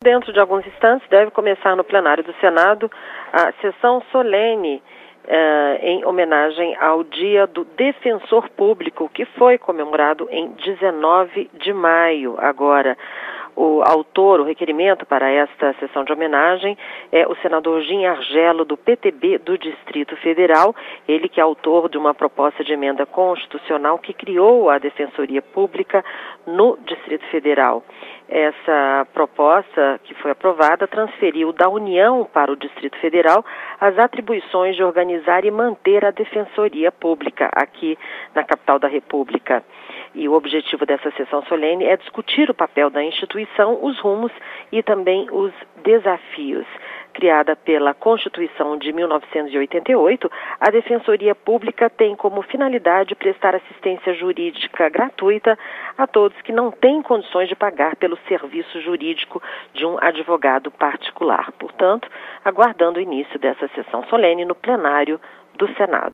dentro de alguns instantes, deve começar no plenário do Senado a sessão solene em homenagem ao Dia do Defensor Público, que foi comemorado em 19 de maio agora. O autor, o requerimento para esta sessão de homenagem é o senador Gin Argello, do PTB do Distrito Federal, ele que é autor de uma proposta de emenda constitucional que criou a Defensoria Pública no Distrito Federal. Essa proposta, que foi aprovada, transferiu da União para o Distrito Federal as atribuições de organizar e manter a Defensoria Pública aqui na capital da República. E o objetivo dessa sessão solene é discutir o papel da instituição, os rumos e também os desafios. Criada pela Constituição de 1988, a Defensoria Pública tem como finalidade prestar assistência jurídica gratuita a todos que não têm condições de pagar pelo serviço jurídico de um advogado particular. Portanto, aguardando o início dessa sessão solene no plenário do Senado.